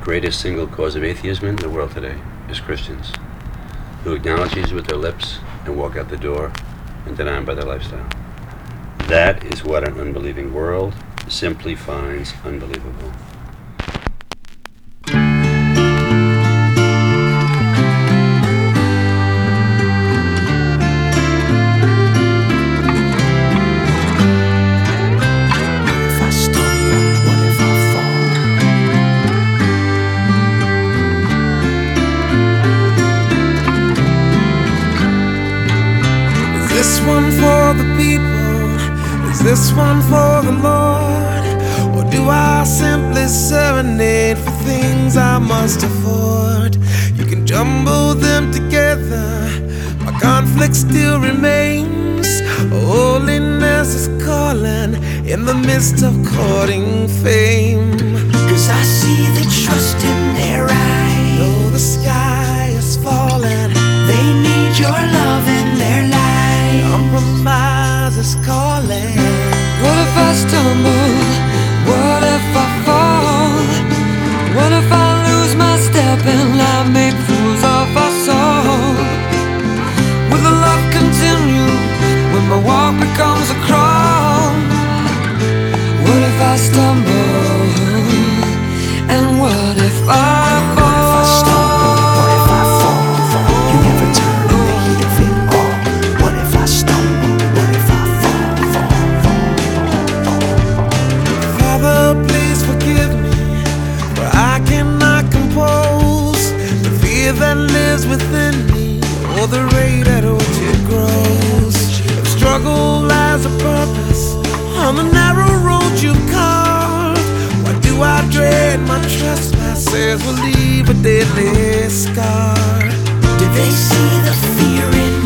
greatest single cause of atheism in the world today is Christians who acknowledge Jesus with their lips and walk out the door and deny him by their lifestyle. That is what an unbelieving world simply finds unbelievable. Is this one for the people? Is this one for the Lord? Or do I simply serenade for things I must afford? You can jumble them together, my conflict still remains. Holiness is calling in the midst of courting fame. 'Cause I see the trust in their eyes. Though the sky is falling, they need your love in their life. Compromise is calling. What if I stumble? What if I fall? What if I lose my step and I make fools of us all? Will the love continue when my walk becomes a crawl? What if I stumble? And what if I fall? That lives within me, or the rate at which it grows. If struggle lies a purpose on the narrow road you've carved, why do I dread my trespasses will leave a deadly scar? Did they see the fear in